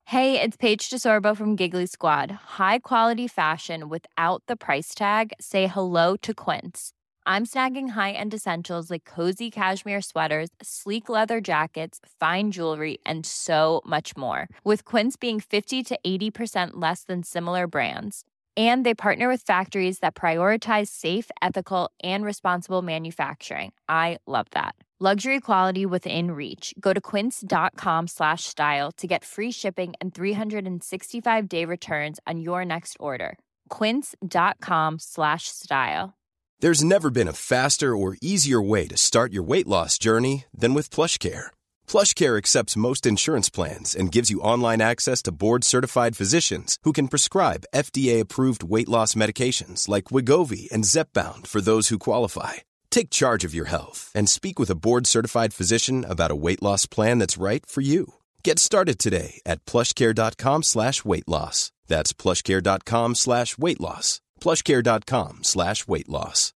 Hey, it's Paige DeSorbo from Giggly Squad. High quality fashion without the price tag. Say hello to Quince. I'm snagging high-end essentials like cozy cashmere sweaters, sleek leather jackets, fine jewelry, and so much more. With Quince being 50 to 80% less than similar brands. And they partner with factories that prioritize safe, ethical, and responsible manufacturing. I love that. Luxury quality within reach. Go to quince.com/style to get free shipping and 365-day returns on your next order. Quince.com/style. There's never been a faster or easier way to start your weight loss journey than with PlushCare. PlushCare accepts most insurance plans and gives you online access to board-certified physicians who can prescribe FDA-approved weight loss medications like Wegovy and Zepbound for those who qualify. Take charge of your health and speak with a board-certified physician about a weight loss plan that's right for you. Get started today at plushcare.com/weightloss. That's plushcare.com/weightloss. plushcare.com/weightloss.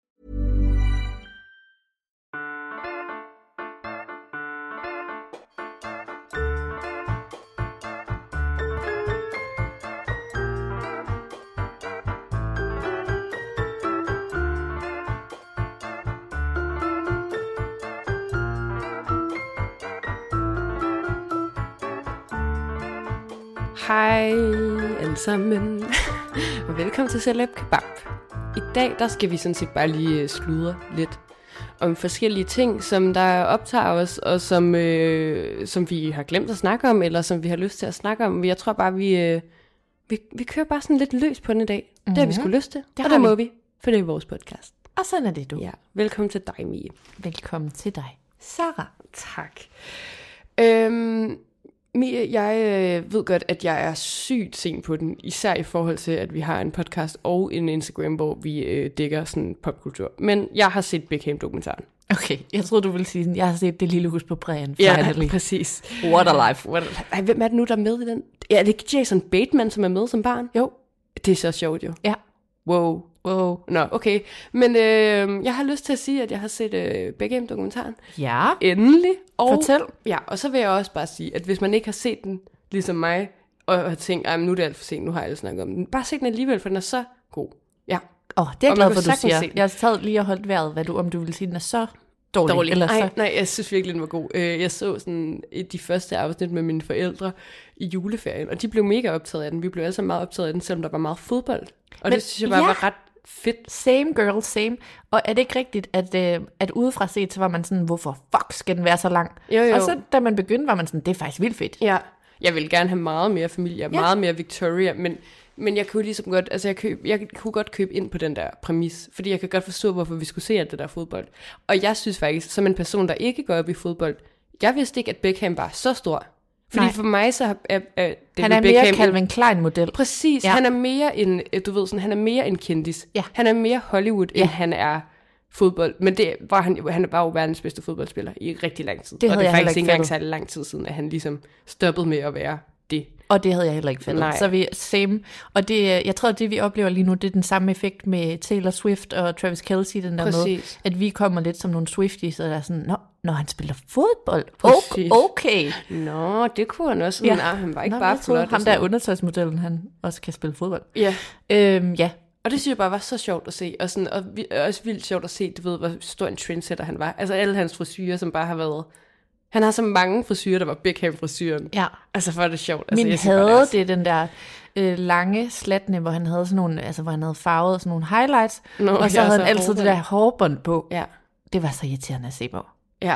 Hej alle sammen, og velkommen til Celeb Kebab. I dag der skal vi sådan set bare lige sludre lidt om forskellige ting, som der optager os, og som vi har glemt at snakke om, eller som vi har lyst til at snakke om. Jeg tror bare, vi kører bare sådan lidt løs på den i dag. Det har vi sgu lyst til, og det må vi, for det er vores podcast. Og sådan er det, du. Ja, velkommen til dig, Mie. Velkommen til dig, Sarah. Tak. Mie, jeg ved godt, at jeg er sygt sent på den, især i forhold til, at vi har en podcast og en Instagram, hvor vi dækker sådan popkultur. Men jeg har set Beckham-dokumentaren. Okay, jeg troede, du ville sige sådan, jeg har set Det lille hus på prærien. Ja, præcis. What a life. Ej, hvem er det nu, der er med i den? Ja, er det ikke Jason Bateman, som er med som barn? Jo. Det er så sjovt jo. Ja. Wow. Nå, okay. Men jeg har lyst til at sige, at jeg har set Beckham-dokumentaren. Ja. Endelig. Og, fortæl. Ja, og så vil jeg også bare sige, at hvis man ikke har set den, ligesom mig, og har tænkt, nu er det alt for sent, nu har jeg alle snakket om den. Bare se den alligevel, for den er så god. Ja. Det er jeg glad for, du siger. Jeg har taget lige og holdt vejret, om du vil sige, den er så dårlig. Eller så... Nej, jeg synes virkelig, den var god. Jeg så sådan de første afsnit med mine forældre i juleferien, og de blev mega optaget af den. Vi blev alle sammen meget optaget af den, selvom der var meget fodbold. Og det synes jeg bare var ret fedt. Same girl, same. Og er det ikke rigtigt, at udefra set, så var man sådan, hvorfor fuck skal den være så lang? Jo. Og så da man begyndte, var man sådan, det er faktisk vildt fedt. Ja, jeg ville gerne have meget mere familie, meget mere Victoria, men jeg kunne ligesom godt, altså jeg kunne godt købe ind på den der præmis, fordi jeg kan godt forstå, hvorfor vi skulle se alt det der fodbold. Og jeg synes faktisk, som en person, der ikke går op i fodbold, jeg vidste ikke, at Beckham var så stor. Fordi for mig så er han er mere Calvin Klein-model. Præcis, han er mere en, du ved sådan, han er mere en kendis. Ja. Han er mere Hollywood, end han er fodbold. Men det var han var jo verdens bedste fodboldspiller i rigtig lang tid. Det og det er faktisk ikke engang særlig lang tid siden, at han ligesom stoppede med at være det. Og det havde jeg heller ikke fattet. Så vi same. Og det, jeg tror, det vi oplever lige nu, det er den samme effekt med Taylor Swift og Travis Kelce, den der med, at vi kommer lidt som nogle Swifties, og der er sådan, når han spiller fodbold, okay. Nå, det kunne han også. Ja. Han var ikke bare flot. Ham der undertøjsmodellen, han også kan spille fodbold. Ja. Ja. Og det synes jeg bare var så sjovt at se, og også vildt sjovt at se, du ved, hvor stor en trendsetter han var. Altså alle hans frisyrer, som bare har været... Han har så mange frisyrer, der var Beckham-frisyren. Ja. Altså, for det sjovt. Altså, min havde det den der lange slatne, hvor han havde sådan nogle, altså hvor han havde farvet sådan nogle highlights, og så havde han altid det der hårbånd på. Ja. Det var så irriterende at se på. Ja.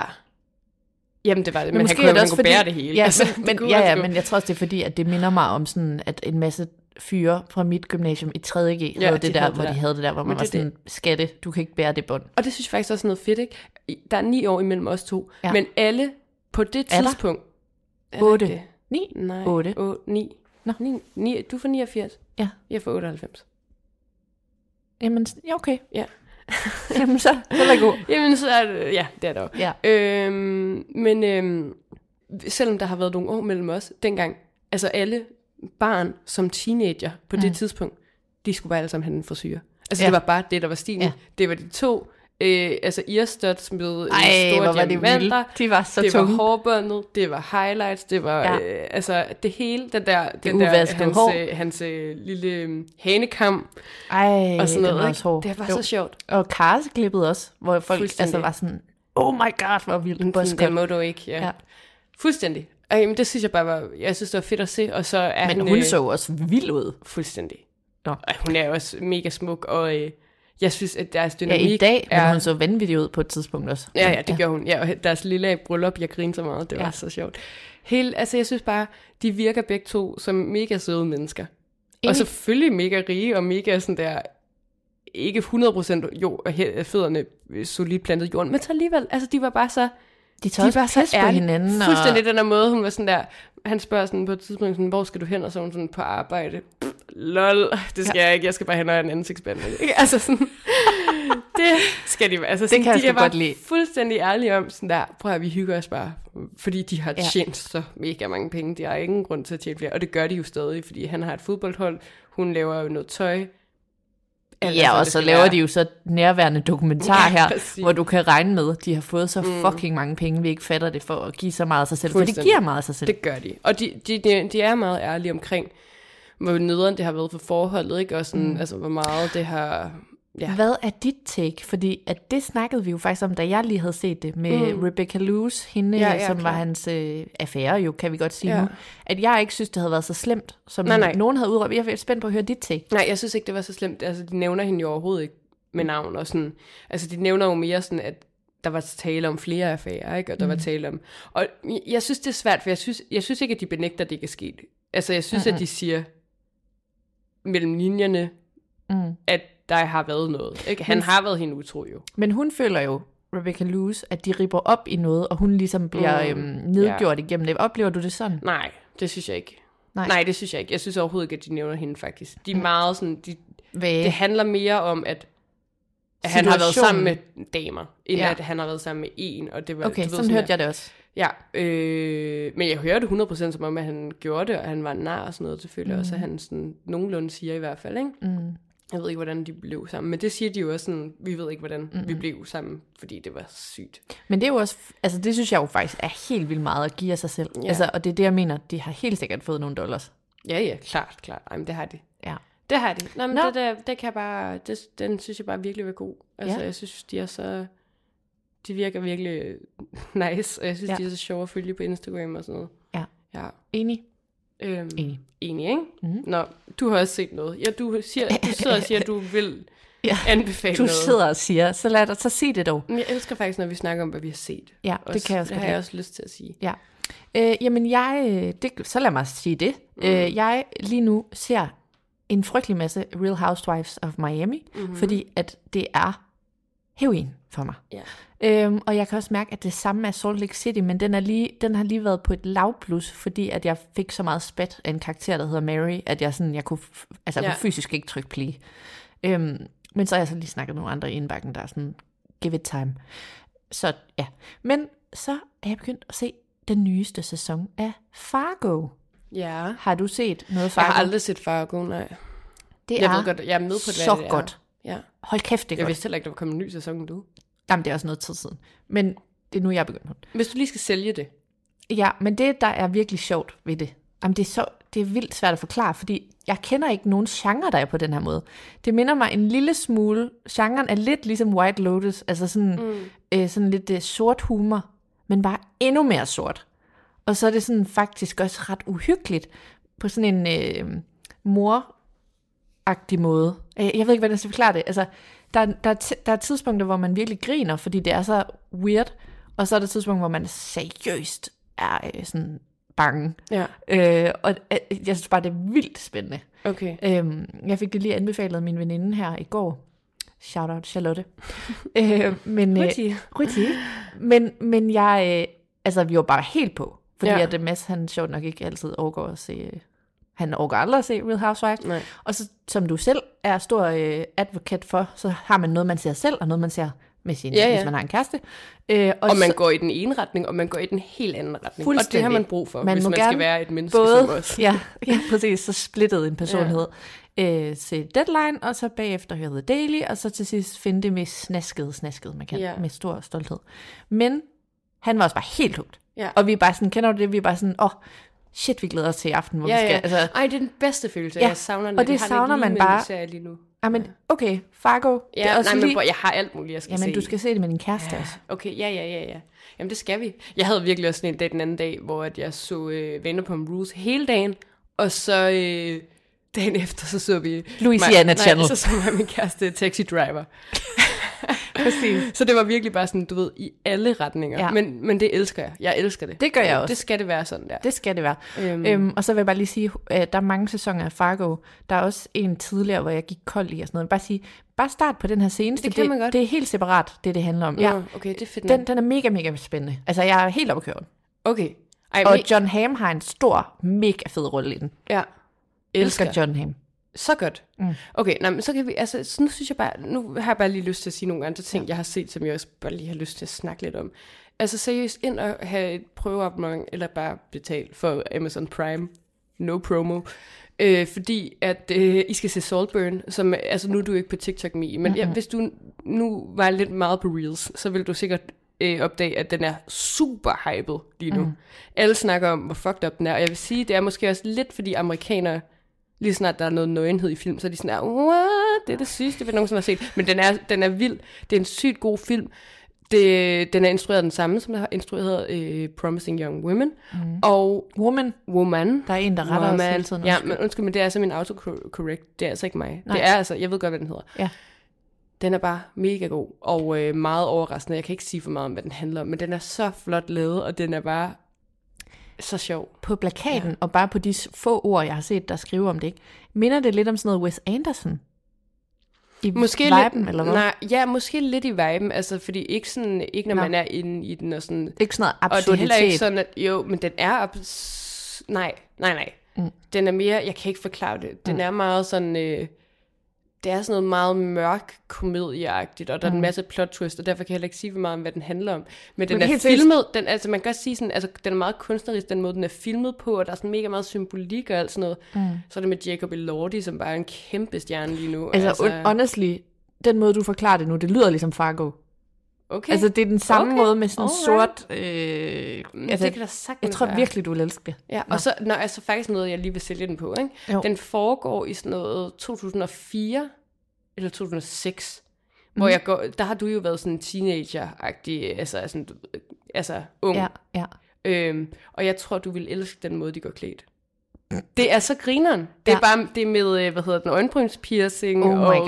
Jamen, det var det, men han kunne bære det hele. Ja, men jeg tror også, det er fordi, at det minder mig om sådan, at en masse fyre fra mit gymnasium i 3.G havde det der, hvor de havde det der, hvor man var sådan, skatte, du kan ikke bære det bånd. Og det synes jeg faktisk også er noget fedt, ikke? Der er 9 år imellem os to, men alle på det tidspunkt... 8? 9? Nej, 8. 9. Nå. 9. Du er fra 89? Ja. Jeg er fra 98. Jamen, ja, okay. Ja. Jamen, så er god. Jamen, så er det... Ja, det er det også. Ja. Men selvom der har været nogle år mellem os, dengang, altså alle barn som teenager på det tidspunkt, de skulle bare alle sammen have en frisyr. Altså det var bare det, der var stilen. Ja. Det var de to Altså earstuds med store diamanter. De var så tunge. Det var hårbåndet, det var highlights, det var altså det hele, hans lille hanekam. Og sådan noget. Det var så sjovt. Og karseklippet også, hvor folk altså var sådan, oh my god, hvor vildt. Det må du ikke, ja. Fuldstændig. Men det synes jeg bare var, jeg synes det var fedt at se, og så er men hun så også vild ud. Fuldstændig. Hun er også mega smuk, og jeg synes, at deres dynamik i dag, men hun så vanvittig ud på et tidspunkt også. Ja, det gjorde hun. Ja, og deres lille bryllup, jeg griner så meget, det var så sjovt. Altså jeg synes bare, de virker begge to som mega søde mennesker. Og selvfølgelig mega rige, og mega sådan der, ikke 100% fødderne solidt plantet i jorden, men så alligevel, altså de var bare så... De tager også pis på hinanden. Fuldstændig den der måde, hun var sådan der, han spørger sådan på et tidspunkt, sådan, hvor skal du hen, og så hun sådan på arbejde. Lol, det skal jeg ikke, jeg skal bare hen og have en ansigtsbehandling. Altså sådan, det skal de, altså sådan, det kan de jeg godt lide. Fuldstændig ærlige om, sådan der, prøv at vi hygger os bare, fordi de har tjent så mega mange penge, de har ingen grund til at tjene flere, og det gør de jo stadig, fordi han har et fodboldhold, hun laver jo noget tøj. Og så laver de jo så nærværende dokumentar her, hvor du kan regne med, at de har fået så fucking mange penge, vi ikke fatter det for at give så meget af sig selv, for de giver meget af sig selv. Det gør de, og de er meget ærlige omkring, hvor nederen det har været for forholdet, ikke? Og sådan, altså hvor meget det har... Ja. Hvad er dit take? Fordi at det snakkede vi jo faktisk om, da jeg lige havde set det med Rebecca Loos, hende som var hans affære jo, kan vi godt sige nu. At jeg ikke synes, det havde været så slemt, som nogen havde udråbt. Jeg er spændt på at høre dit take. Nej, jeg synes ikke, det var så slemt. Altså, de nævner hende jo overhovedet ikke med navn. Og sådan, altså, de nævner jo mere sådan, at der var tale om flere affærer, ikke? Og der var tale om... Og jeg synes, det er svært, for jeg synes ikke, at de benægter, at det ikke er sket. Altså, jeg synes, at de siger mellem linjerne, at der har været noget. Ikke? Han har været hende utro jo. Men hun føler jo, Rebecca Loos, at de ripper op i noget, og hun ligesom bliver nedgjort igennem det. Oplever du det sådan? Nej, det synes jeg ikke. Nej, det synes jeg ikke. Jeg synes overhovedet ikke, at de nævner hende faktisk. De er meget sådan... Det handler mere om, at han har været sammen med damer, end at han har været sammen med en. Og det var, okay, sådan hørte jeg det også. Ja, men jeg hørte 100% som om, at han gjorde det, og han var nar og sådan noget, selvfølgelig også, at han sådan nogenlunde siger i hvert fald, ikke? Jeg ved ikke, hvordan de blev sammen, men det siger de jo også sådan, vi ved ikke, hvordan vi blev sammen, fordi det var sygt. Men det er jo også, altså det synes jeg jo faktisk er helt vildt meget at give af sig selv. Ja. Altså, og det er det, jeg mener, de har helt sikkert fået nogle dollars. Ja, klart. Ej, men det har de. Ja. Det har de. Nå, men det kan jeg bare, den synes jeg bare virkelig var god. Altså, jeg synes, de er så, de virker virkelig nice, og jeg synes, de er så sjove at følge på Instagram og sådan noget. Ja. Enig. Enig, ikke? Nå, du har også set noget. Ja, du sidder og siger, at du vil anbefale noget. Du sidder og siger, så lad dig så sige det dog. Men jeg elsker faktisk, når vi snakker om, hvad vi har set. Ja, også, det kan jeg også. Det har jeg også lyst til at sige. Ja. Jamen, så lad mig sige det. Jeg lige nu ser en frygtelig masse Real Housewives of Miami, fordi at det er heroin for mig. Ja. Og jeg kan også mærke, at det samme er Salt Lake City, men den har lige været på et lavplus, fordi at jeg fik så meget spat af en karakter, der hedder Mary, at jeg kunne fysisk ikke trykke play. Men så har jeg så lige snakket med nogle andre i indbakken, der er sådan, give it time. Så ja. Men så er jeg begyndt at se den nyeste sæson af Fargo. Ja. Har du set noget Fargo? Jeg har aldrig set Fargo, nej. Jeg ved godt, jeg er med på det, så godt. Ja. Hold kæft, det er godt. Jeg vidste heller ikke, der var kommet en ny sæson, du. Jamen, det er også noget tid siden. Men det er nu, jeg er begyndt. Hvis du lige skal sælge det. Ja, men det, der er virkelig sjovt ved det, jamen det er vildt svært at forklare, fordi jeg kender ikke nogen genre, der er på den her måde. Det minder mig en lille smule. Genren er lidt ligesom White Lotus, altså sådan lidt sort humor, men bare endnu mere sort. Og så er det sådan faktisk også ret uhyggeligt på sådan en moragtig måde. Jeg ved ikke, hvordan jeg skal forklare det. Altså, der er tidspunkter, hvor man virkelig griner, fordi det er så weird, og så er der tidspunkter, hvor man seriøst er sådan bange. Ja. Og jeg synes bare, det er vildt spændende. Okay. Jeg fik det lige anbefalet af min veninde her i går. Shout out Charlotte. Ryti. Men jeg, vi var bare helt på, fordi at Mads, han sjovt nok ikke altid overgår at se... Han overgår aldrig at se Real Housewives. Nej. Og så, som du selv er stor advokat for, så har man noget, man ser selv, og noget, man ser med sin, hvis man har en kæreste. Og man går i den ene retning, og man går i den helt anden retning. Og det har man brug for, hvis man skal være et menneske som os. Ja, præcis. Så splittet en personlighed. Se Deadline, og så bagefter høre The Daily, og så til sidst finde det med snasket, man kan, med stor stolthed. Men han var også bare helt hugt. Ja. Og vi er bare sådan, kender du det? Vi er bare sådan, shit, vi glæder os til i aften, hvor vi skal. Altså, ej, det er den bedste følelse, jeg savner den. Og det savner man bare. Lige nu. Men okay, Fargo. Ja, men jeg har alt muligt, jeg skal se. Men du skal se det med din kæreste også. Okay, ja. Jamen, det skal vi. Jeg havde virkelig også sådan en dag den anden dag, hvor jeg så Vanderpump Rules hele dagen, og så dagen efter, så vi... Louisiana Channel. Så mig min kæreste Taxi Driver. Præcis. Så det var virkelig bare sådan, du ved, i alle retninger. Ja. Men det elsker jeg. Jeg elsker det. Det gør jeg også. Det skal det være sådan der. Det skal det være. Og så vil jeg bare lige sige, der er mange sæsoner af Fargo. Der er også en tidligere, hvor jeg gik kold i og sådan noget. Bare start på den her seneste. Det kan man godt. Det er helt separat, det handler om. Ja, okay, det er fedt. Den er mega, mega spændende. Altså, jeg er helt oppe at køre den. Okay. Og John Hamm har en stor, mega fed rolle i den. Ja. Elsker John Hamm. Så godt. Okay, men så kan vi, altså, så nu synes jeg bare, nu har jeg bare lige lyst til at sige nogle andre ting, jeg har set, som jeg også bare lige har lyst til at snakke lidt om. Altså seriøst, ind og have et prøveabonnement, eller bare betale for Amazon Prime, no promo, fordi at I skal se Saltburn, som, altså nu er du ikke på TikTok me, men hvis du nu var lidt meget på Reels, så vil du sikkert opdage, at den er super hyped lige nu. Alle snakker om, hvor fucked up den er, og jeg vil sige, det er måske også lidt, fordi amerikanere, lige snart der er noget nøgenhed i film, så er de sådan, what? Det er det sygeste, vi nogensinde har set. Men den er vild. Det er en sygt god film. Den er instrueret den samme, som der har instrueret Promising Young Women. Og Woman. Der er en, der retter os hele tiden. Ja, men undskyld, men det er altså min autocorrect. Det er altså ikke mig. Nej. Det er altså, jeg ved godt, hvad den hedder. Ja. Den er bare mega god, og meget overraskende. Jeg kan ikke sige for meget om, hvad den handler om, men den er så flot lavet, og den er bare så sjov. På plakaten, og bare på de få ord, jeg har set, der skriver om det, ikke? Minder det lidt om sådan noget Wes Anderson? Måske viben, lidt, eller hvad? Nej, ja, måske lidt i viben, altså, fordi ikke når man er inde i den, og sådan... Ikke sådan noget absurditet. Og det er heller ikke sådan, at, jo, men den er... Nej. Den er mere, jeg kan ikke forklare det, den er meget sådan... det er sådan noget meget mørk komedieagtigt, og der er en masse plot twist, og derfor kan jeg heller ikke sige for meget om, hvad den handler om. Men den er filmet, altså man kan godt sige sådan, altså den er meget kunstnerisk, den måde den er filmet på, og der er sådan mega meget symbolik og alt sådan noget. Så er det med Jacob Elordi, som bare er en kæmpe stjerne lige nu. Altså honestly, den måde du forklarer det nu, det lyder ligesom Fargo. Okay. Altså det er den samme måde med sådan sort... altså, det kan da jeg tror virkelig, du vil elske det. Ja, og så altså faktisk noget, jeg lige vil sælge den på, ikke? Den foregår i sådan noget 2004 eller 2006, hvor jeg går... Der har du jo været sådan teenager-agtig, altså ung. Ja. Og jeg tror, du vil elske den måde, de går klædt. Det er så grineren. Det er bare det med, øjenbrynspiercing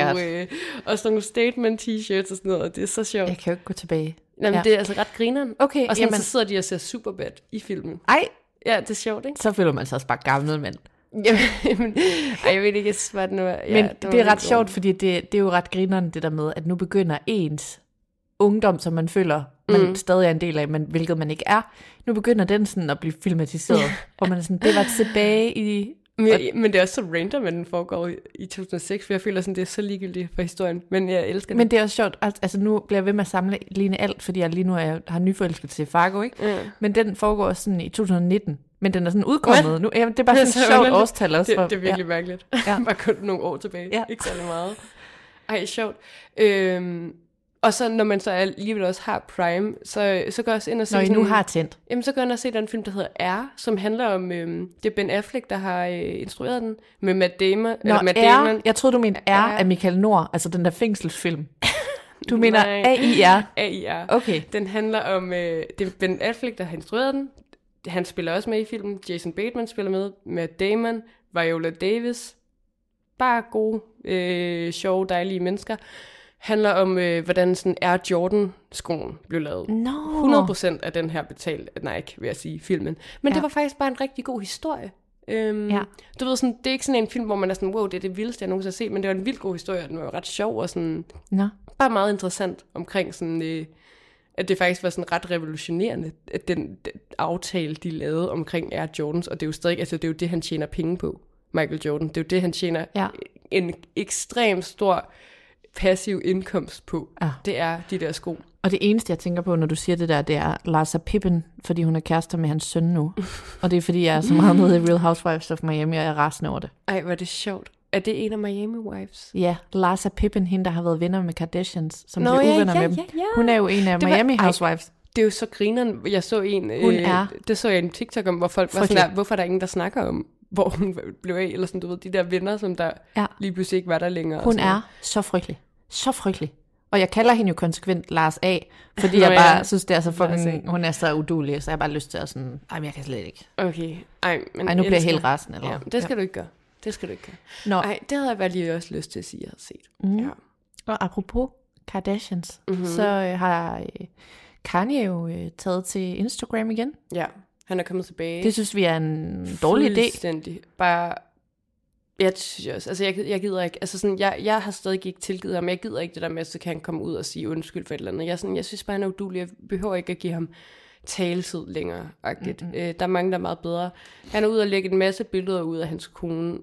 og sådan nogle statement t-shirts og sådan noget. Det er så sjovt. Jeg kan jo ikke gå tilbage. Jamen, det er altså ret grineren. Okay, og så sidder de og ser Superbad i filmen. Ej. Ja, det er sjovt, ikke? Så føler man sig også bare gammel, mand. Jamen, jeg ved ikke, hvad det nu er. Men det er ret sjovt, fordi det er jo ret grineren, det der med, at nu begynder ens ungdom, som man føler, man stadig er en del af, men hvilket man ikke er. Nu begynder den sådan at blive filmatiseret, hvor man er sådan, det var tilbage i... Men det er også så random, at den foregår i 2006, for jeg føler sådan, det er så ligegyldigt for historien, men jeg elsker det. Men det er også sjovt, altså nu bliver jeg ved med at sammenligne alt, fordi jeg lige nu har nyforelsket til Fargo, ikke? Men den foregår sådan i 2019, men den er sådan udkommet nu. Jamen, det er bare sådan et sjovt årstal også. Det er virkelig mærkeligt. Ja. Bare kun nogle år tilbage, ikke særlig meget. Ej, sjovt. Og så når man så alligevel også har Prime, så går jeg også ind og se... Når I nu har tændt. Jamen, så går jeg ind og se den film, der hedder R, som handler om... det er Ben Affleck, der har instrueret den, med Matt Damon. Damon. Jeg troede, du mente R af Michael Nord, altså den der fængselsfilm. Du mener AIR? AIR. Okay. Den handler om... det er Ben Affleck, der har instrueret den. Han spiller også med i filmen. Jason Bateman spiller med. Matt Damon. Viola Davis. Bare gode, sjove, dejlige mennesker. Handler om, hvordan sådan Air Jordan-skoen blev lavet. 100% af den her betalt af Nike, vil jeg sige, filmen. Men det var faktisk bare en rigtig god historie. Du ved, sådan, det er ikke sådan en film, hvor man er sådan, wow, det er det vildeste, jeg nogensinde har set, men det var en vildt god historie, og den var jo ret sjov, og sådan, bare meget interessant omkring sådan, at det faktisk var sådan ret revolutionerende, at den aftale, de lavede omkring Air Jordans, og det er jo stadig, altså det er jo det, han tjener penge på, Michael Jordan. Det er jo det, han tjener en ekstremt stor passiv indkomst på. Det er de der sko. Og det eneste, jeg tænker på, når du siger det der, det er Larsa Pippen, fordi hun er kærester med hans søn nu. Og det er, fordi jeg er så meget nede i Real Housewives of Miami, og jeg er rasende over det. Ej, hvor er det sjovt. Er det en af Miami Wives? Ja, Larsa Pippen, hende, der har været venner med Kardashians, som bliver uvenner med dem. Ja. Hun er jo en af Miami Housewives. Det er jo så grineren. Jeg så en, det så jeg en TikTok om, hvor folk var sådan der, hvorfor er der ingen, der snakker om, hvor hun blev af, eller sådan, du ved, de der venner, som der lige pludselig ikke var der længere. Hun er så frygtelig. Så frygtelig. Og jeg kalder hende jo konsekvent Lars A, fordi jeg bare synes, det er så fucking, hun er så uduelig, så jeg har bare lyst til at sådan, men jeg kan slet ikke. Okay. Men nu bliver jeg helt rasende. Eller? Ja, det skal du ikke gøre. Det skal du ikke gøre. Ej, det havde jeg bare lige også lyst til at sige, jeg havde set. Ja. Og apropos Kardashians, så har Kanye jo taget til Instagram igen. Ja, han er kommet tilbage. Det synes vi er en dårlig idé. Fuldstændig. Bare, jeg synes også, altså jeg gider ikke, altså sådan, jeg har stadig ikke tilgivet ham, jeg gider ikke det der med, så kan han komme ud og sige undskyld for et eller andet. Jeg synes bare, han er uduelig, jeg behøver ikke at give ham taletid længere. Der er mange, der er meget bedre. Han er ude og lægge en masse billeder ud af hans kone,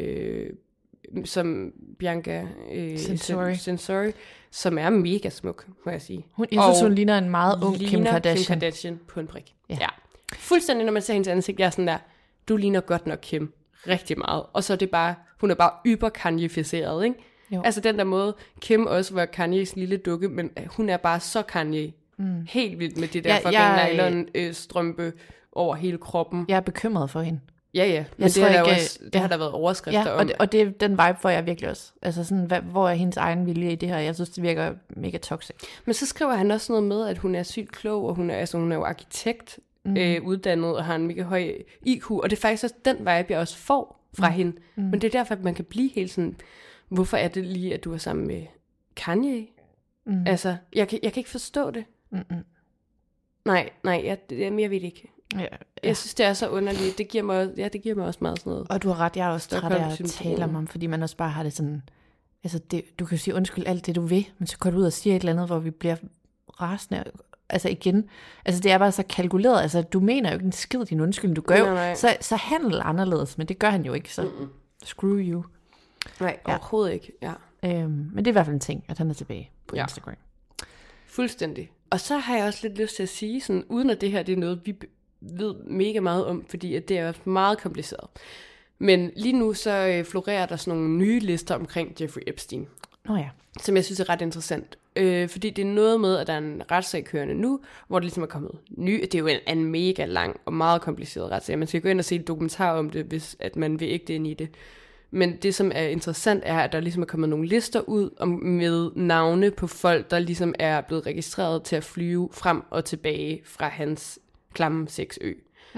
som Bianca Censori, som er mega smuk, må jeg sige. Jeg synes, hun ligner en meget ung Kim Kardashian på en prik. Ja. Fuldstændig, når man ser hendes ansigt, jeg er sådan der, du ligner godt nok Kim rigtig meget. Og så er det bare, hun er bare yber-Kanye-ficeret, ikke? Jo. Altså den der måde, Kim også var Kanyes lille dukke, men hun er bare så Kanye. Helt vildt med det der fucking nylon-strømpe over hele kroppen. Jeg er bekymret for hende. Ja, men det har der været overskrifter om. Og det er den vibe, hvor jeg virkelig også. Altså sådan, hvor er hendes egen vilje i det her? Jeg synes, det virker mega toxic. Men så skriver han også noget med, at hun er sygt klog, og hun er jo arkitekt, uddannet, og har en mega høj IQ, og det er faktisk også den vibe, jeg også får fra hende. Men det er derfor, at man kan blive helt sådan, hvorfor er det lige, at du er sammen med Kanye? Altså, jeg kan ikke forstå det. Nej, jeg ved det ikke. Ja. Jeg synes, det er så underligt. Det giver mig også meget sådan noget. Og du har ret, jeg er også træt af at tale om ham, fordi man også bare har det sådan, altså du kan jo sige undskyld alt det, du vil, men så går du ud og siger et eller andet, hvor vi bliver rasende. Altså igen, altså det er bare så kalkuleret, altså du mener jo ikke en skid din undskyld, du gør jo, så handler anderledes, men det gør han jo ikke, så screw you. Nej, overhovedet ikke, ja. Men det er i hvert fald en ting, at han er tilbage på Instagram. Fuldstændig. Og så har jeg også lidt lyst til at sige, sådan, uden at det her det er noget, vi ved mega meget om, fordi at det er meget kompliceret. Men lige nu så florerer der sådan nogle nye lister omkring Jeffrey Epstein. Som jeg synes er ret interessant. Fordi det er noget med, at der er en retssag kørende nu, hvor det ligesom er kommet ny. Det er jo en mega lang og meget kompliceret retssag. Man skal gå ind og se en dokumentar om det, hvis at man vil ikke det ind i det. Men det, som er interessant, er, at der ligesom er kommet nogle lister ud med navne på folk, der ligesom er blevet registreret til at flyve frem og tilbage fra hans klamme sexø.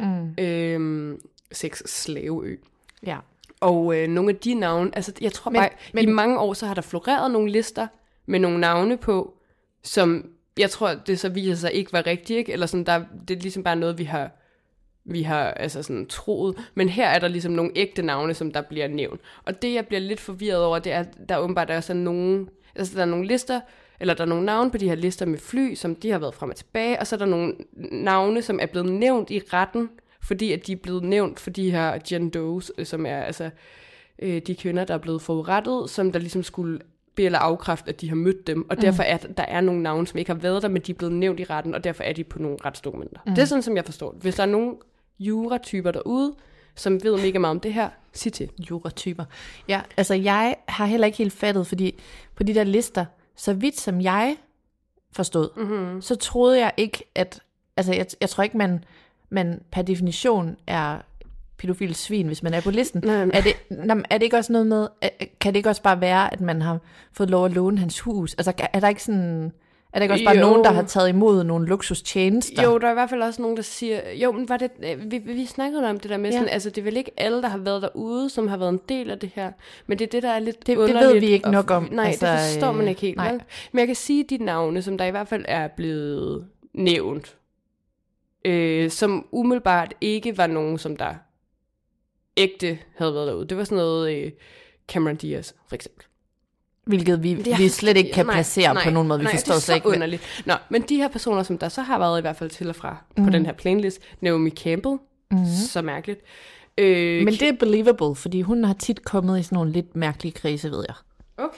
Sexslaveø. Ja. Og nogle af de navne, altså jeg tror bare, i mange år, så har der floreret nogle lister med nogle navne på, som jeg tror, det så viser sig ikke var rigtigt, ikke? Eller sådan, det er ligesom bare noget, vi har altså sådan troet, men her er der ligesom nogle ægte navne, som der bliver nævnt. Og det, jeg bliver lidt forvirret over, det er, at der åbenbart er sådan nogle, altså der er nogle lister, eller der er nogle navne på de her lister med fly, som de har været frem og tilbage, og så er der nogle navne, som er blevet nævnt i retten, fordi at de er blevet nævnt for de her Jane Does, som er altså de kvinder, der er blevet forurettet, som der ligesom skulle bede eller afkræfte, at de har mødt dem, og derfor er der nogle navne, som ikke har været der, men de er blevet nævnt i retten, og derfor er de på nogle retsdokumenter. Det er sådan, som jeg forstår det. Hvis der er nogle juratyper derude, som ved mega meget om det her, sig til. Juratyper. Ja, altså jeg har heller ikke helt fattet, fordi på de der lister, så vidt som jeg forstod, så troede jeg ikke, at, altså jeg tror ikke, man per definition er pædofil svin, hvis man er på listen. Nej. Er det ikke også noget med, kan det ikke også bare være, at man har fået lov at låne hans hus? Altså er der ikke sådan, er der ikke også bare nogen, der har taget imod nogle luksustjenester? Jo, der er i hvert fald også nogen, der siger, jo, men var det, vi snakkede om det der med sådan, altså det er vel ikke alle, der har været derude, som har været en del af det her, men det er det, der er lidt underligt. Det ved vi ikke nok om. Nej, altså, det forstår man ikke helt. Men jeg kan sige de navne, som der i hvert fald er blevet nævnt, som umiddelbart ikke var nogen, som der ægte havde været derude. Det var sådan noget Cameron Diaz, for eksempel. Hvilket vi slet ikke kan placere på nogen måde. Vi forstår det er ikke underligt. Nå, men de her personer, som der så har været i hvert fald til og fra på den her playlist, Naomi Campbell, så mærkeligt. Men det er believable, fordi hun har tit kommet i sådan nogle lidt mærkelige krise, ved jeg. Okay.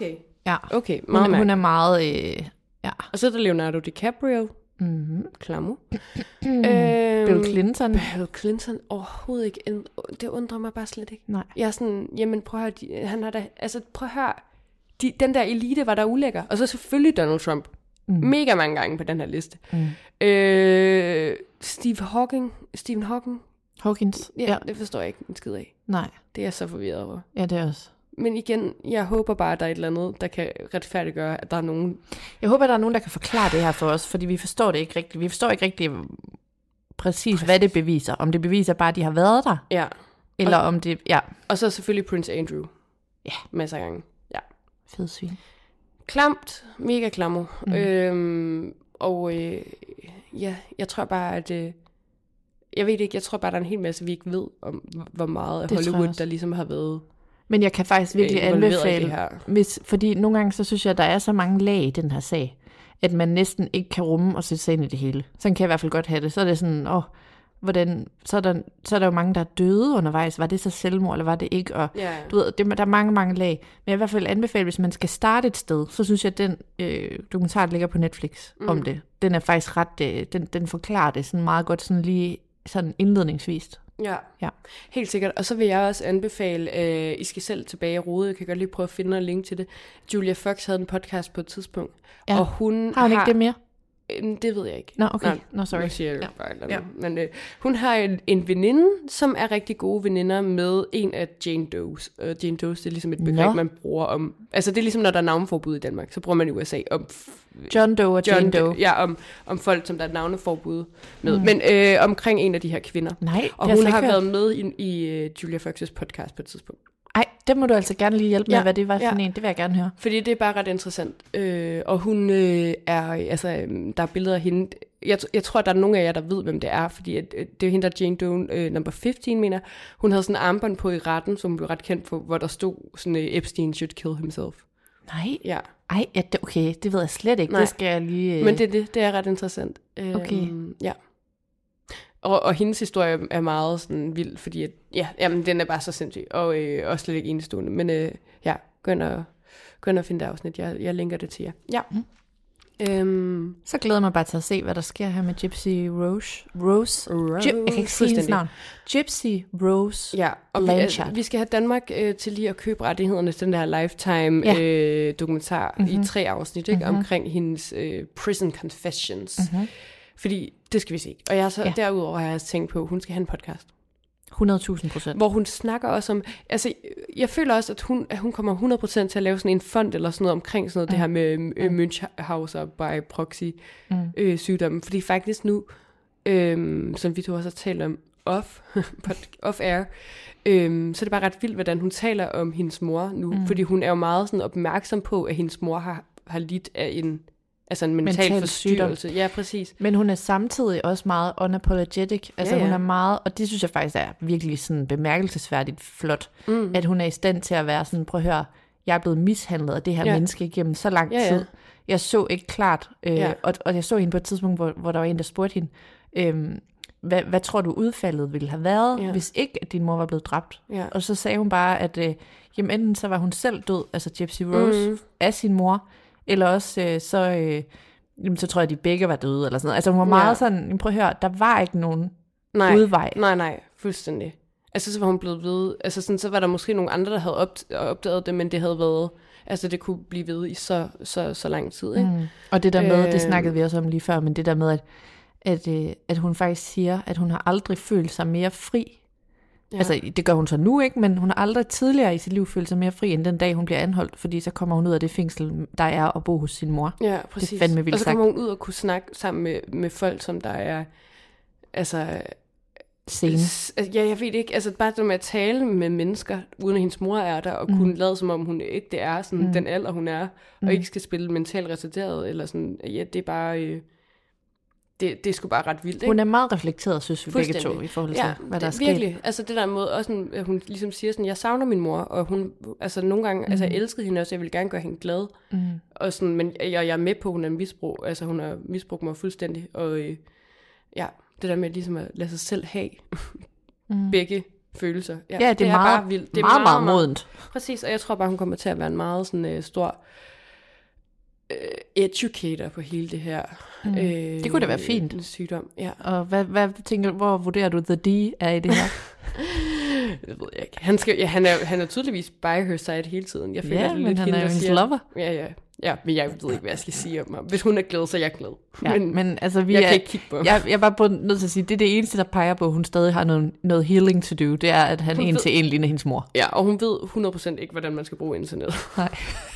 Ja. Okay, hun er meget... ja. Og så er der Leonardo DiCaprio. Klamo. Bill Clinton. Bill Clinton overhovedet ikke. Det undrer mig bare slet ikke. Nej. Jeg er sådan, jamen prøv at høre, han har da, altså prøv at høre, den der elite var der ulækker. Og så selvfølgelig Donald Trump. Mega mange gange på den her liste. Stephen Hawking. Hawkins. Ja, det forstår jeg ikke en skid af. Nej. Det er jeg så forvirret over. Ja, det er også. Men igen, jeg håber bare, at der er et eller andet, der kan retfærdiggøre, at der er nogen... Jeg håber, der er nogen, der kan forklare det her for os, fordi vi forstår det ikke rigtigt. Vi forstår ikke rigtigt præcis, hvad det beviser. Om det beviser bare, at de har været der. Ja. Eller om det... Ja. Og så selvfølgelig Prince Andrew. Ja. Masser af gange. Ja. Fed svin. Klamt. Mega klammer. Ja, jeg tror bare, at... jeg ved ikke, jeg tror bare, der er en hel masse, vi ikke ved om, hvor meget af Hollywood, der ligesom har været... Men jeg kan faktisk virkelig anbefale, fordi nogle gange, så synes jeg, at der er så mange lag i den her sag, at man næsten ikke kan rumme og sætte sig ind i det hele. Sådan kan jeg i hvert fald godt have det. Så er det sådan, så er der jo mange, der er døde undervejs. Var det så selvmord, eller var det ikke? Og du ved, der er mange lag. Men jeg vil i hvert fald anbefale, hvis man skal starte et sted, så synes jeg, at den dokumentar, der ligger på Netflix om det, den er faktisk ret, den forklarer det sådan meget godt, sådan lige sådan indledningsvist. Ja, helt sikkert. Og så vil jeg også anbefale, I skal selv tilbage i rode, jeg kan godt lige prøve at finde en link til det. Julia Fox havde en podcast på et tidspunkt, og hun har hun ikke det mere? Det ved jeg ikke. Nå, okay. Nå, sorry. Men hun har en veninde, som er rigtig gode veninder med en af Jane Doe's. Jane Doe's, det er ligesom et begreb, man bruger om... Altså, det er ligesom, når der er navneforbud i Danmark, så bruger man i USA om... John Doe og Jane Doe. Ja, om folk, som der er navneforbud med. Men omkring en af de her kvinder. Nej, og hun har været med i Julia Fox's podcast på et tidspunkt. Ej, det må du altså gerne lige hjælpe med, hvad det var for en. Det vil jeg gerne høre. Fordi det er bare ret interessant. Og hun der er billeder af hende. Jeg tror, der er nogen af jer, der ved, hvem det er. Fordi det er hende, der Jane Doe number 15, mener. Hun havde sådan en armbånd på i retten, som blev ret kendt på, hvor der stod sådan, Epstein should kill himself. Nej. Ja. Ej, okay, det ved jeg slet ikke. Nej. Det skal jeg lige... Men det er ret interessant. Okay. Ja. Og hendes historie er meget sådan vild, fordi jamen, den er bare så sindssyg, og også slet ikke enestående. Men gå ind og finde det afsnit. Jeg linker det til jer. Ja. Så glæder jeg mig bare til at se, hvad der sker her med Gypsy Rose. Jeg kan ikke sige hendes navn. Gypsy Rose. Ja, og vi skal have Danmark til lige at købe rettighederne til den her Lifetime dokumentar i 3 afsnit, ikke? Omkring hendes prison confessions. Fordi det skal vi se. Og jeg så derudover har jeg tænkt på, at hun skal have en podcast. 100.000%. Hvor hun snakker også om... Altså, jeg føler også, at hun kommer 100% til at lave sådan en fond eller sådan noget omkring sådan noget, det her med Münchhauser by proxy sygdommen. Fordi faktisk nu, som vi to også har talt om off-air, så er det bare ret vildt, hvordan hun taler om hendes mor nu. Fordi hun er jo meget sådan opmærksom på, at hendes mor har lidt af en mental forstyrrelse. Ja, præcis. Men hun er samtidig også meget unapologetic. Altså hun er meget, og det synes jeg faktisk er virkelig sådan bemærkelsesværdigt flot, at hun er i stand til at være sådan, prøv at høre, jeg er blevet mishandlet af det her menneske igennem så lang tid. Jeg så ikke klart, og jeg så hende på et tidspunkt, hvor der var en, der spurgte hende, hvad tror du udfaldet ville have været, hvis ikke at din mor var blevet dræbt? Ja. Og så sagde hun bare, at jamen, enten så var hun selv død, altså Gypsy Rose, af sin mor, eller også så tror jeg, at de begge var døde, eller sådan noget. Altså hun var meget sådan, prøv at høre, der var ikke nogen udvej. Nej, fuldstændig. Altså så var hun blevet ved, altså sådan, så var der måske nogle andre, der havde opdaget det, men det havde været, altså det kunne blive ved i så lang tid, ikke? Og det der med, det snakkede vi også om lige før, men det der med, at hun faktisk siger, at hun har aldrig følt sig mere fri. Ja. Altså, det gør hun så nu ikke, men hun har aldrig tidligere i sit liv følt sig mere fri, end den dag, hun bliver anholdt, fordi så kommer hun ud af det fængsel, der er at bo hos sin mor. Ja, præcis. Det er fandme vildt sagt. Og så kommer hun ud og kunne snakke sammen med folk, som der er, altså... Scene. Ja, jeg ved ikke, altså bare det med at tale med mennesker, uden at hendes mor er der, og kunne lade som om hun ikke det er, sådan den alder, hun er, og ikke skal spille mentalt retarderet, eller sådan, det er bare... Det er sgu bare ret vildt, ikke? Hun er meget reflekteret, synes vi begge to, i forhold til, hvad der er sket. Virkelig. Altså det der måde, også sådan, at hun ligesom siger sådan, jeg savner min mor, og hun, altså nogle gange, altså jeg elskede hende også, jeg ville gerne gøre hende glad, og sådan, men jeg er med på, at hun er misbrug, altså hun har misbrugt mig fuldstændig, og det der med ligesom at lade sig selv have begge følelser. Ja, det er meget, bare vildt. Det er meget modent. præcis. Og jeg tror bare, hun kommer til at være en meget sådan stor educator på hele det her. Det kunne da være fint. Sygdom, ja. Og hvad tænker du, hvor vurderer du, The D er i det her? Det ved jeg ikke. Han er tydeligvis by her side hele tiden. Jeg føler, men han er jo hendes lover. Ja, men jeg ved ikke, hvad jeg skal sige om ham. Hvis hun er glad, så er jeg glad. Ja, men altså, jeg kan ikke kigge på ham. Jeg er bare nødt til at sige, det er det eneste, der peger på, at hun stadig har noget healing to do. Det er, at han en til en ligner hendes mor. Ja, og hun ved 100% ikke, hvordan man skal bruge internet. Nej.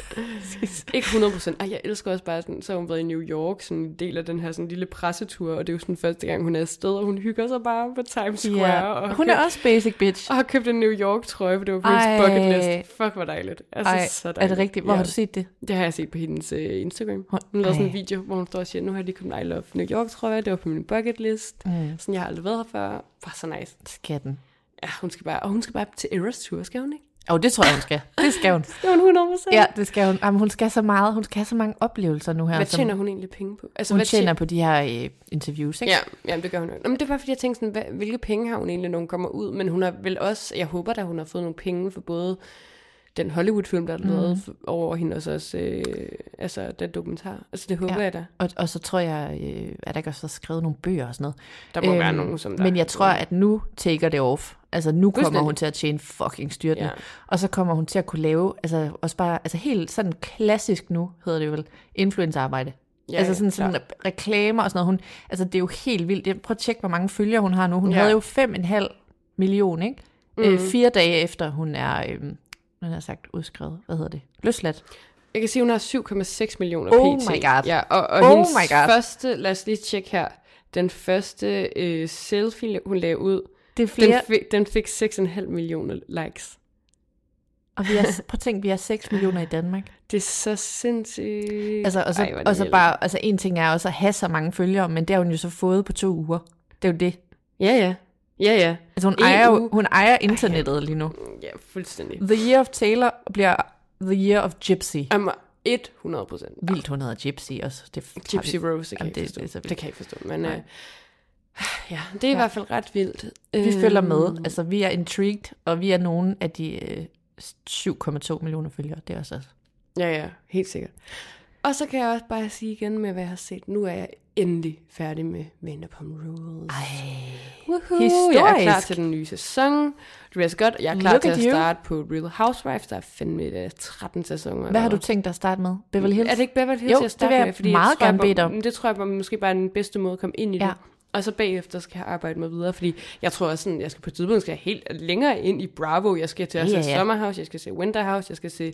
Ikke 100%. Ej, jeg elsker også bare sådan, så har hun været i New York, sådan en del af den her sådan lille pressetur, og det er jo sådan første gang, hun er afsted, og hun hygger sig bare på Times Square. Ja. Og hun er også basic bitch. Og har købt en New York-trøje, for det var på hendes bucket list. Fuck, hvor dejligt. Altså, så dejligt. Er det rigtigt? Hvor har du set det? Det har jeg set på hendes Instagram. Hun lavede sådan en video, hvor hun står og siger, nu har jeg lige købt en I Love New York-trøje, det var på min bucket list. Sådan, jeg har aldrig været her før. Bare så nice. Skatten. Ja, hun skal bare til Eras Tour, skal hun ikke? Det tror jeg, hun skal. Det skal hun. Det er hun 100%. Ja, det skal hun. Jamen, hun skal så meget. Hun skal have så mange oplevelser nu her. Hvad tjener hun egentlig penge på? Altså, hun tjener på de her interviews, ikke? Ja, det gør hun. Men det er bare fordi, jeg tænkte sådan, hvilke penge har hun egentlig, når hun kommer ud? Men hun har vel også, jeg håber da, hun har fået nogle penge for både den Hollywood-film, der er lavet over hende, og så også altså, den dokumentar. Altså, det håber jeg da. Og så tror jeg, at der ikke også har skrevet nogle bøger og sådan noget. Der må være nogen, som der... Men jeg tror, at nu taker det off. Altså, nu kommer hun til at tjene fucking styrten. Ja. Og så kommer hun til at kunne lave, altså, også bare, altså helt sådan klassisk nu, hedder det vel, influencerarbejde. Ja, altså sådan reklamer og sådan noget. Altså, det er jo helt vildt. Prøv at tjekke, hvor mange følgere hun har nu. Hun havde jo 5,5 millioner, ikke? 4 dage efter, hun er... Nu har jeg sagt udskrevet. Hvad hedder det? Løsladt. Jeg kan sige, hun har 7,6 millioner pt. My god. Ja, og hendes første, lad os lige tjekke her, den første selfie, hun lavede ud, det er flere. Den fik 6,5 millioner likes. Og prøv at tænke, vi er 6 millioner i Danmark. Det er så sindssygt. Altså, og så bare, altså en ting er også at have så mange følgere, men det har hun jo så fået på 2 uger. Det er jo det. Ja. Altså hun ejer internettet lige nu. Ja, fuldstændig. The Year of Taylor bliver The Year of Gypsy. 100%. Vildt, hun hedder Gypsy også. Gypsy Rose, det kan jeg ikke forstå. Men ja, det er i hvert fald ret vildt. Vi følger med. Altså, vi er intrigued, og vi er nogle af de 7,2 millioner følgere. Det er også. Ja, helt sikkert. Og så kan jeg også bare sige igen med, hvad jeg har set. Nu er jeg endelig færdig med Vanderpump Rules. Historisk. Jeg er klar til den nye sæson. Du ved så godt, jeg er klar til at starte på Real Housewives. Der er fandme 13 sæsoner. Hvad har du tænkt dig at starte med? Beverly Hills? Er det ikke Beverly Hills, jeg starter med? Fordi meget gerne bede om. Det tror jeg måske bare er den bedste måde at komme ind i det. Og så bagefter skal jeg arbejde mig videre, fordi jeg tror også sådan, jeg skal på et tidspunkt skal jeg helt længere ind i Bravo. Jeg skal til at se Summer House, jeg skal se Winter House, jeg skal se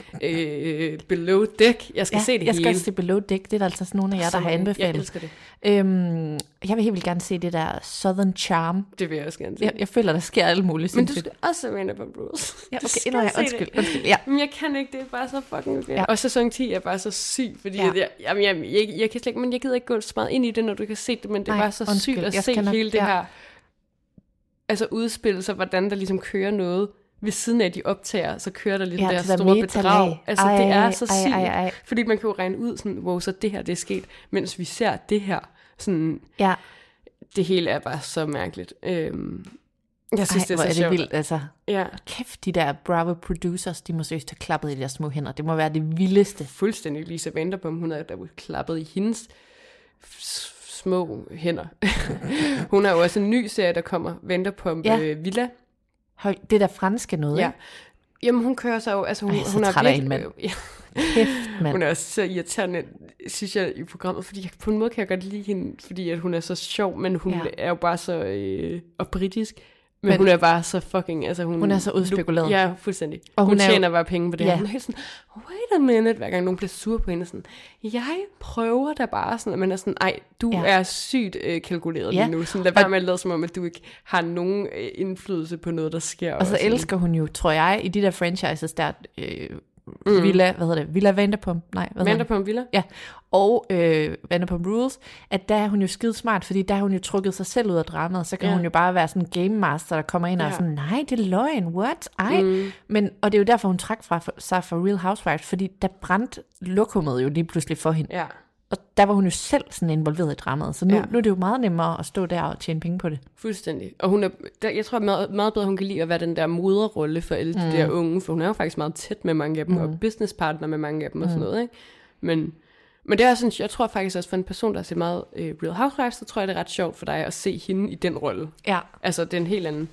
Below Deck. Jeg skal se det hele. Jeg skal se Below Deck. Det er der altså sådan nogle af jer, der har anbefalet. Jeg elsker det. Jeg vil helt vildt gerne se det der Southern Charm. Det vil jeg også gerne se. Jeg føler, der sker alt muligt. Men du skal også se Vanderpump Rules. Ja, okay. Undskyld. Ja. Men jeg kan ikke, det er bare så fucking okay. Ja. Og sæson 10 er bare så syg, fordi jeg kan slet ikke, men jeg gider ikke gå så meget ind i det, når du kan se det, men det er bare så sygt at se hele det her, altså udspille sig, hvordan der ligesom kører noget ved siden af, de optager, så kører der ligesom der store bedrag. Altså det er så sygt, fordi man kan jo regne ud sådan, wow, så det her det er sket, mens vi ser det her, sådan, det hele er bare så mærkeligt. Jeg synes, det er så sjovt. Det vildt, altså. Ja. Kæft, de der Bravo producers, de må seriøst have klappet i de der små hænder. Det må være det vildeste. Fuldstændig. Lisa Vanderpump, hun er der klappet i hendes små hænder. Hun har jo også en ny serie, der kommer, Vanderpump Villa. Det der franske noget, ikke? Jamen, hun kører sig jo, altså hun er virkelig... mand. Kæft, mand. Hun er også så irriterende, synes jeg, i programmet, fordi på en måde kan jeg godt lide hende, fordi at hun er så sjov, men hun er jo bare så og britisk. Men hun er bare så fucking... Altså hun er så udspekuleret. Ja, fuldstændig. Og hun tjener bare penge på det. Hun er helt sådan, wait a minute, hver gang nogen bliver sur på hende. Sådan, jeg prøver da bare sådan, at man er sådan, ej, du er sygt kalkuleret lige nu. Sådan, lad være med at lade som om, at du ikke har nogen indflydelse på noget, der sker. Og så elsker hun jo, tror jeg, i de der franchises, der... Villa, hvad hedder det? Villa Vanderpump? Nej, hvad Vanderpump Villa? Ja, og Vanderpump Rules, at der er hun jo skide smart, fordi der har hun jo trukket sig selv ud af dramaet, så kan hun jo bare være sådan en game master, der kommer ind og er sådan, nej, det er løgn, what? Ej. Men, og det er jo derfor, hun trak sig fra Real Housewives, fordi der brændte lokummet jo lige pludselig for hende. Ja. Og der var hun jo selv sådan involveret i dramaet, så nu er det jo meget nemmere at stå der og tjene penge på det. Fuldstændig. Og hun jeg tror meget, meget bedre, hun kan lide at være den der moderrolle for alle de der unge, for hun er jo faktisk meget tæt med mange af dem, og businesspartner med mange af dem og sådan noget, ikke? Men det er sådan, jeg tror faktisk også for en person, der har set meget Real Housewives, så tror jeg, det er ret sjovt for dig at se hende i den rolle. Ja. Altså, det er en helt anden.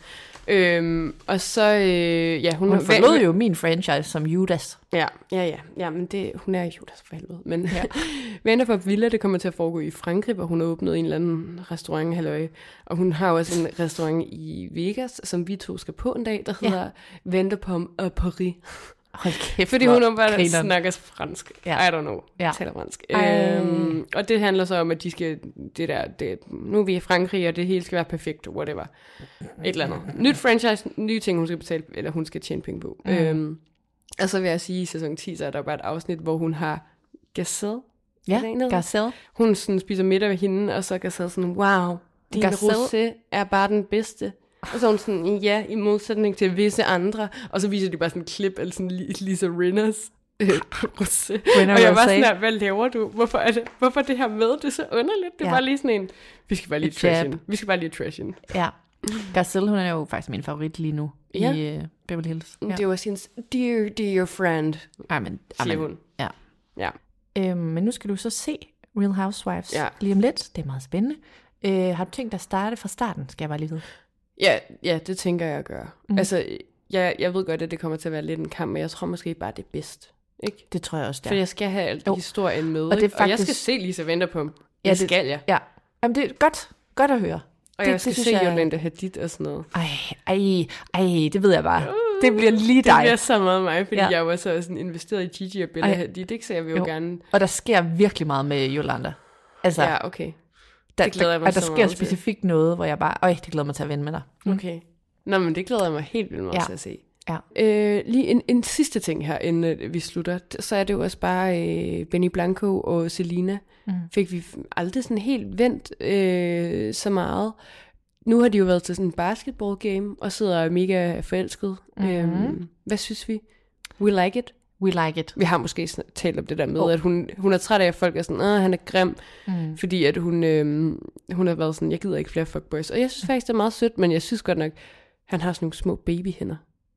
Og så, hun forlod jo min franchise som Judas. Ja, men hun er Judas for helvede. Men Vanderpump Villa, det kommer til at foregå i Frankrig, hvor hun har åbnet en eller anden restaurant, halløj. Og hun har også en restaurant i Vegas, som vi to skal på en dag, der hedder Vanderpump Paris. Kæft, fordi hun bare snakker fransk. I don't know. Taler fransk. Og det handler så om, at de skal nu er vi i Frankrig, og det hele skal være perfekt, whatever. Et eller andet. Nyt franchise, nye ting, hun skal betale, eller hun skal tjene penge på. Og så vil jeg sige, i sæson 10, så er der bare et afsnit, hvor hun har Gazelle. Ja, Gazelle. Hun sådan spiser middag ved hende, og så er Gazelle sådan, wow, din rosé er bare den bedste. Og så er hun sådan, ja, i modsætning til visse andre. Og så viser de bare sådan en klip af sådan Lisa Rinners rosé. Og jeg var sådan her, hvad laver du? Hvorfor det her med? Det er så underligt. Det var lige sådan en, vi skal bare lige trash in. Ja. Gazelle, hun er jo faktisk min favorit lige nu i Beverly Hills. Ja. Det var hendes dear friend, siger hun. Ja. Men nu skal du så se Real Housewives lige om lidt. Det er meget spændende. Har du tænkt dig at starte fra starten, skal jeg bare lige vide? Ja, det tænker jeg at gøre. Altså, jeg ved godt, at det kommer til at være lidt en kamp, men jeg tror måske bare, det er bedst. Ikke? Det tror jeg også, der. For jeg skal have historien med, og jeg skal se Lisa Vanderpump. Ja, det skal jeg. Ja. Jamen, det er godt at høre. Og jeg skal se Yolanda Hadid og sådan noget. Ej, det ved jeg bare. Det bliver lige dig. Det bliver så meget mig, fordi jeg var så sådan investeret i Gigi og Bella Hadid, ikke? Så jeg vil jo gerne... Og der sker virkelig meget med Yolanda. Altså, ja, okay. Det glæder jeg mig der sker specifikt noget, hvor jeg bare, det glæder mig til at vende med dig. Okay. Nå, men det glæder jeg mig helt vildt meget til at se. Ja. Lige en sidste ting her, inden vi slutter. Så er det jo også bare Benny Blanco og Selena. Fik vi aldrig sådan helt vendt så meget. Nu har de jo været til sådan en basketball game, og sidder mega forelsket. Hvad synes vi? We like it. We like it. Vi har måske talt om det der med, at hun er træt af, at folk er sådan, han er grim, fordi at hun har været sådan, jeg gider ikke flere fuckboys. Og jeg synes faktisk, det er meget sødt, men jeg synes godt nok, han har sådan nogle små babyhænder.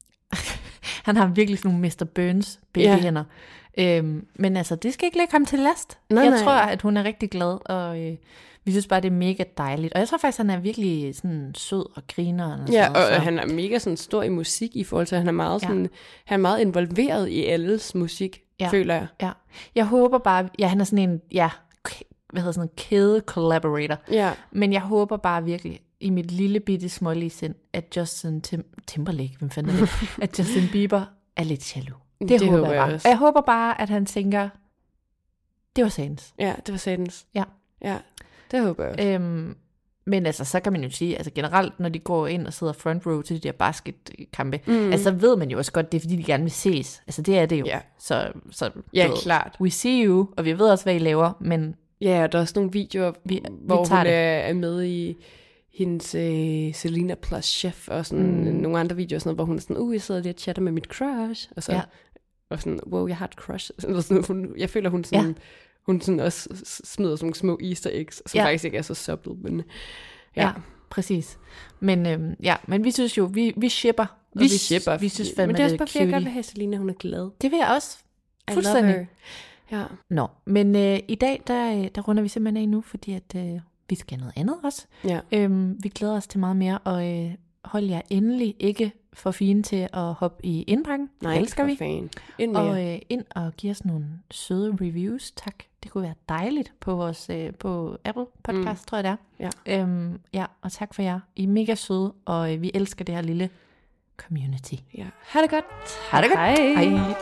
Han har virkelig sådan nogle Mr. Burns babyhænder. Men altså, det skal ikke lægge ham til last. Jeg tror, at hun er rigtig glad, og vi synes bare, det er mega dejligt. Og jeg tror faktisk, han er virkelig sådan sød og griner. Og han er mega sådan stor i musik, i forhold til, at han er meget, sådan, han er meget involveret i alles musik, føler jeg. Ja. Jeg håber bare, han er sådan en, sådan en kæde-collaborator. Ja. Men jeg håber bare virkelig, i mit lille bitte smålige sind, at Justin Timberlake, hvem fanden er det? At Justin Bieber er lidt jaloux. Det håber jeg også. Og jeg håber bare, at han tænker, det var satans. Ja, det var satans. Ja. Det håber jeg også. Men altså, så kan man jo sige, altså generelt, når de går ind og sidder front row til de der basketkampe, altså så ved man jo også godt, det er fordi, de gerne vil ses. Altså det er det jo. Ja. Så klart. We see you, og vi ved også, hvad I laver, men... Ja, og der er også nogle videoer, hvor hun er med i hendes Selena Plus Chef, og sådan nogle andre videoer, sådan noget, hvor hun er sådan, jeg sidder lige og chatter med mit crush, og så og sådan, wow, jeg har et crush. Jeg føler, hun sådan... Hun sådan også smider sådan nogle små easter eggs, som faktisk ikke er så subtle, men ja, præcis. Men men vi synes jo, vi shipper. Vi shipper. Vi synes fandme, men det er også bare, fordi jeg gerne vil have Selena, hun er glad. Det vil jeg også. Fuldstændig. Ja. Nå, men i dag, der runder vi simpelthen af nu, fordi at vi skal noget andet også. Ja. Vi glæder os til meget mere, og hold jer endelig ikke for fine til at hoppe i indbakken. Nej, elsker vi. Ind og give os nogle søde reviews, tak. Det kunne være dejligt på vores på Apple Podcast, tror jeg det er. Ja. Og tak for jer. I er mega søde, og vi elsker det her lille community. Ja. Ha' det godt. Ha' det godt. Hej.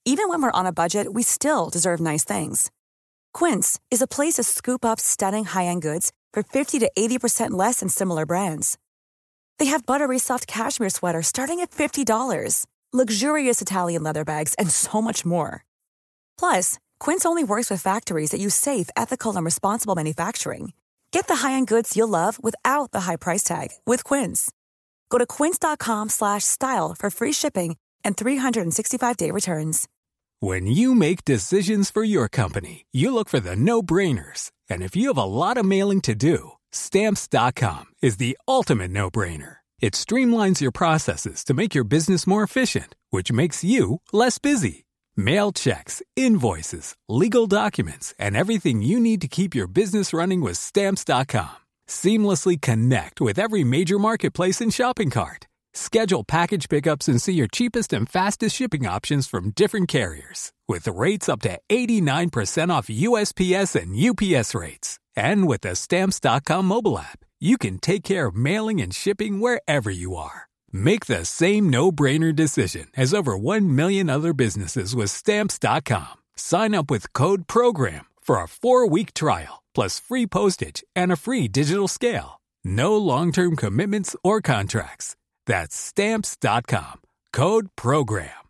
Even when we're on a budget, we still deserve nice things. Quince is a place to scoop up stunning high-end goods for 50 to 80% less than similar brands. They have buttery soft cashmere sweaters starting at $50, luxurious Italian leather bags, and so much more. Plus, Quince only works with factories that use safe, ethical, and responsible manufacturing. Get the high-end goods you'll love without the high price tag with Quince. Go to quince.com/style for free shipping and 365-day returns. When you make decisions for your company, you look for the no-brainers. And if you have a lot of mailing to do, Stamps.com is the ultimate no-brainer. It streamlines your processes to make your business more efficient, which makes you less busy. Mail checks, invoices, legal documents, and everything you need to keep your business running with Stamps.com. Seamlessly connect with every major marketplace and shopping cart. Schedule package pickups and see your cheapest and fastest shipping options from different carriers, with rates up to 89% off USPS and UPS rates. And with the Stamps.com mobile app, you can take care of mailing and shipping wherever you are. Make the same no-brainer decision as over 1 million other businesses with Stamps.com. Sign up with code PROGRAM for a 4-week trial, plus free postage and a free digital scale. No long-term commitments or contracts. That's Stamps.com. Code PROGRAM.